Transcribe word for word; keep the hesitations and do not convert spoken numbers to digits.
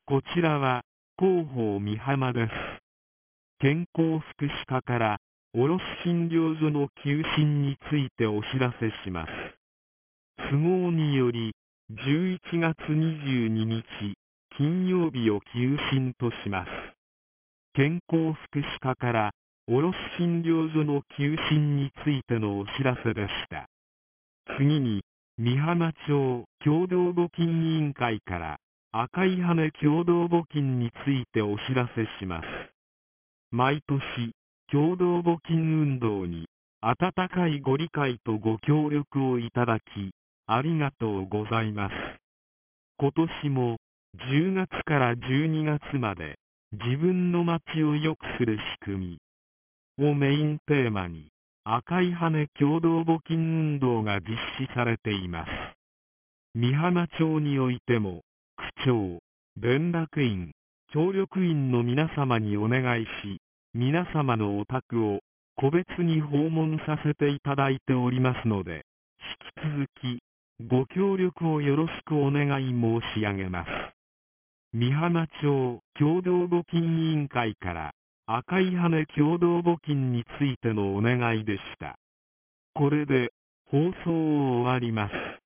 こちらは、広報美浜です。健康福祉課から、卸診療所の休診についてお知らせします。都合により、じゅういちがつにじゅうににち、金曜日を休診とします。健康福祉課から、卸診療所の休診についてのお知らせでした。次に、美浜町共同募金委員会から、赤い羽共同募金についてお知らせします。毎年、共同募金運動に、温かいご理解とご協力をいただき、ありがとうございます。今年も、じゅうがつからじゅうにがつまで、自分の街を良くする仕組みをメインテーマに、赤い羽共同募金運動が実施されています。美浜町においても、区長、連絡員、協力員の皆様にお願いし、皆様のお宅を個別に訪問させていただいておりますので、引き続きご協力をよろしくお願い申し上げます。美浜町共同募金委員会から赤い羽共同募金についてのお願いでした。これで放送を終わります。